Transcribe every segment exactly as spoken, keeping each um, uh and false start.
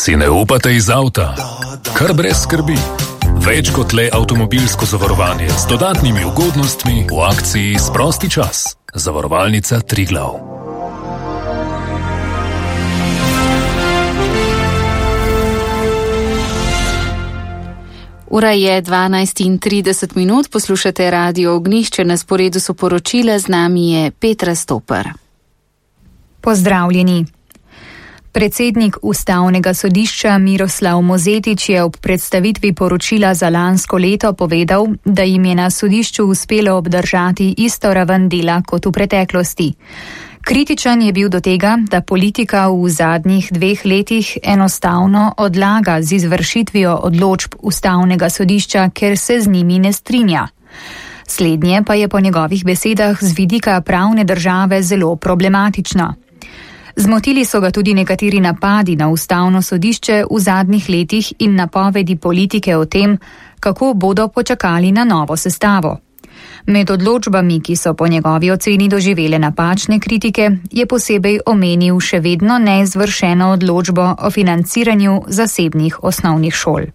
Si ne upate iz avta? Kar brez skrbi. Več kot le avtomobilsko zavarovanje z dodatnimi ugodnostmi v akciji Sprosti čas. Zavarovalnica Triglav. Ura je dvanajst in trideset minut, poslušate Radio Ognjišče, na sporedu so poročila, z nami je Petra Stoper. Pozdravljeni. Predsednik Ustavnega sodišča Miroslav Mozetič je ob predstavitvi poročila za lansko leto povedal, da jim je na sodišču uspelo obdržati isto raven dela kot v preteklosti. Kritičen je bil do tega, da politika v zadnjih dveh letih enostavno odlaga z izvršitvijo odločb Ustavnega sodišča, ker se z njimi ne strinja. Slednje pa je po njegovih besedah z vidika pravne države zelo problematično. Zmotili so ga tudi nekateri napadi na Ustavno sodišče v zadnjih letih in napovedi politike o tem, kako bodo počakali na novo sestavo. Med odločbami, ki so po njegovi oceni doživele napačne kritike, je posebej omenil še vedno neizvršeno odločbo o financiranju zasebnih osnovnih šol.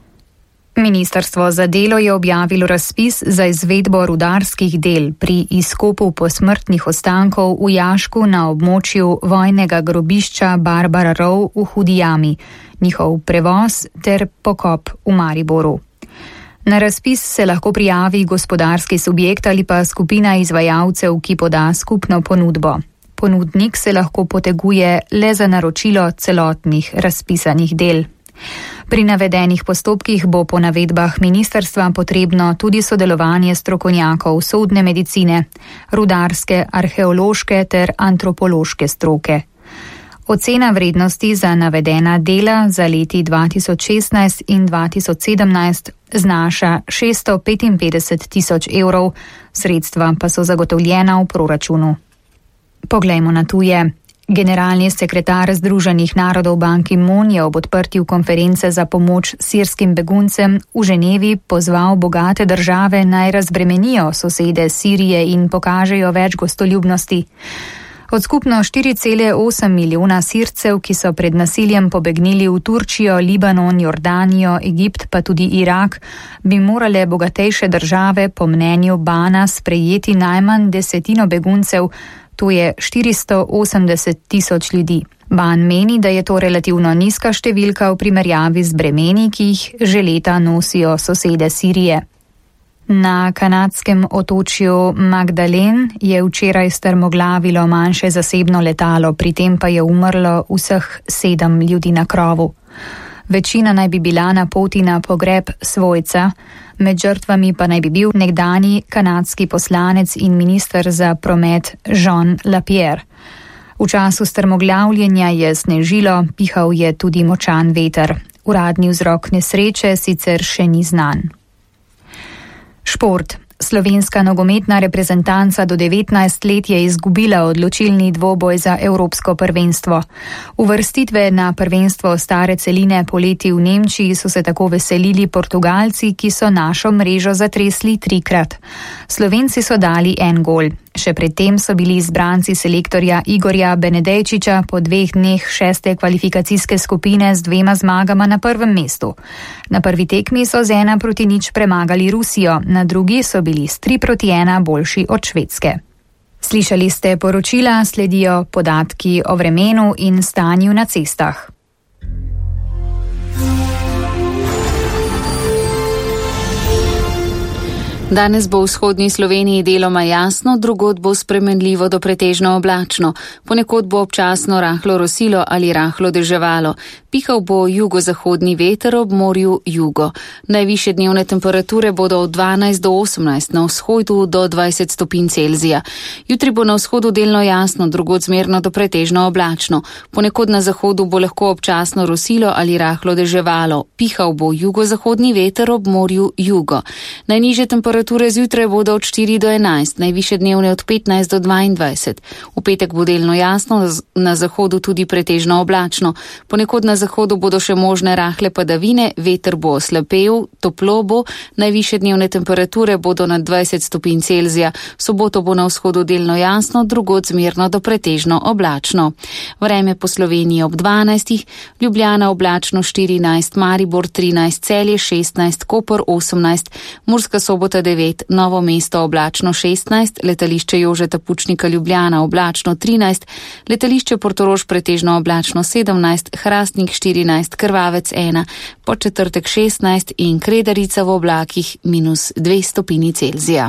Ministrstvo za delo je objavilo razpis za izvedbo rudarskih del pri izkopu posmrtnih ostankov v jašku na območju vojnega grobišča Barbara Rov v Hudi jami, njihov prevoz ter pokop v Mariboru. Na razpis se lahko prijavi gospodarski subjekt ali pa skupina izvajalcev, ki poda skupno ponudbo. Ponudnik se lahko poteguje le za naročilo celotnih razpisanih del. Pri navedenih postopkih bo po navedbah ministrstva potrebno tudi sodelovanje strokovnjakov sodne medicine, rudarske, arheološke ter antropološke stroke. Ocena vrednosti za navedena dela za leti dva tisoč šestnajst in dva tisoč sedemnajst znaša šeststo petinpetdeset tisoč evrov, sredstva pa so zagotovljena v proračunu. Poglejmo na tuje. Generalni sekretar Združenih narodov Ban Ki-moon je ob odprtju konference za pomoč sirskim beguncem v Ženevi pozval bogate države naj razbremenijo sosede Sirije in pokažejo več gostoljubnosti. Od skupno štiri cele osem milijona Sircev, ki so pred nasiljem pobegnili v Turčijo, Libanon, Jordanijo, Egipt pa tudi Irak, bi morale bogatejše države po mnenju Bana sprejeti najmanj desetino beguncev, to je štiristo osemdeset tisoč ljudi. Ban meni, da je to relativno nizka številka v primerjavi z bremeni, ki jih že leta nosijo sosede Sirije. Na kanadskem otočju Magdalen je včeraj strmoglavilo manjše zasebno letalo, pri tem pa je umrlo vseh sedem ljudi na krovu. Večina naj bi bila na poti na pogreb svojca, med žrtvami pa naj bi bil nekdanji kanadski poslanec in minister za promet Jean Lapierre. V času strmoglavljenja je snežilo, pihal je tudi močan veter. Uradni vzrok nesreče sicer še ni znan. Šport. Slovenska nogometna reprezentanca do devetnajst let je izgubila odločilni dvoboj za evropsko prvenstvo. Uvrstitve na prvenstvo stare celine poleti v Nemčiji so se tako veselili Portugalci, ki so našo mrežo zatresli trikrat. Slovenci so dali en gol. Še predtem so bili izbranci selektorja Igorja Benedejčiča po dveh dneh šeste kvalifikacijske skupine z dvema zmagama na prvem mestu. Na prvi tekmi so z ena proti nič premagali Rusijo, na drugi so bili s tri proti ena boljši od Švedske. Slišali ste poročila, sledijo podatki o vremenu in stanju na cestah. Danes bo v vzhodni Sloveniji deloma jasno, drugod bo spremenljivo do pretežno oblačno. Ponekod bo občasno rahlo rosilo ali rahlo deževalo. Pihal bo jugozahodni veter, ob morju jugo. Najvišje dnevne temperature bodo od dvanajst do osemnajst, na vzhodu do dvajset stopinj Celzija. Jutri bo na vzhodu delno jasno, drugod zmerno do pretežno oblačno. Ponekod na zahodu bo lahko občasno rosilo ali rahlo deževalo. Pihal bo jugozahodni veter, ob morju jugo. Najnižje temperature temperature zjutraj bodo od štiri do enajst, najvišje dnevne od petnajst do dvaindvajset. V petek bo delno jasno, na zahodu tudi pretežno oblačno. Ponekod na zahodu bodo še možne rahle padavine, veter bo oslabel, toplo bo, najvišje dnevne temperature bodo nad dvajset stopinj Celzija. V soboto bo na vzhodu delno jasno, drugod zmerno do pretežno oblačno. Vreme po Sloveniji ob dvanajstih, Ljubljana oblačno štirinajst, Maribor trinajst, Celje šestnajst, Koper osemnajst, Murska Sobota devet, Novo mesto oblačno šestnajst, letališče Jožeta Pučnika Ljubljana oblačno trinajst, letališče Portorož pretežno oblačno sedemnajst, Hrastnik štirinajst, Krvavec ena, Podčetrtek šestnajst in Kredarica v oblakih minus dve stopinji Celzija.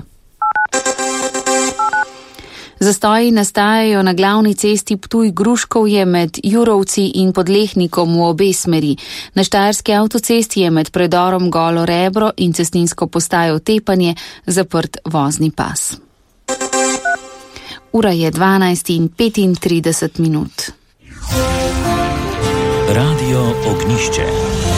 Zastoji nastajajo na glavni cesti Ptuj-Gruškovje med Jurovci in Podlehnikom v obe smeri. Na Štajerski avtocesti je med predorom Golo Rebro in cestninsko postajo Tepanje zaprt vozni pas. Ura je dvanajst in petintrideset minut. Radio Ognišče.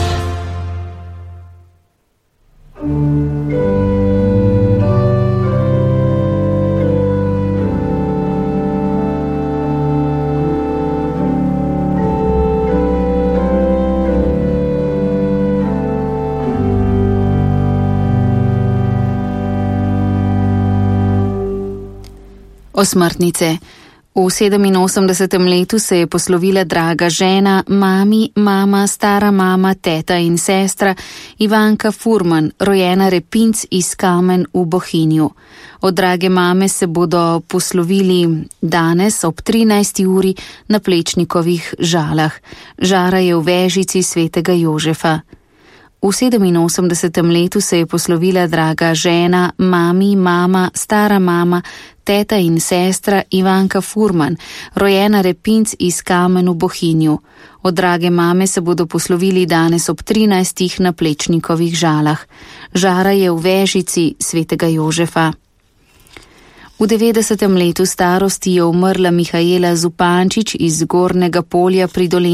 Osmrtnice. V sedeminosemdesetem letu se je poslovila draga žena, mami, mama, stara mama, teta in sestra Ivanka Furman, rojena Repinc iz Kamen v Bohinju. Od drage mame se bodo poslovili danes ob trinajsti uri na Plečnikovih Žalah. Žara je v vežici svetega Jožefa. V sedeminosemdesetem letu se je poslovila draga žena, mami, mama, stara mama, teta in sestra Ivanka Furman, rojena Repinc iz Kamen v Bohinju. Od drage mame se bodo poslovili danes ob trinajstih na Plečnikovih Žalah. Žara je v vežici svetega Jožefa. V devetdesetem letu starosti je umrla Mihajla Zupančič iz Zgornjega Polja pri Dolenjski.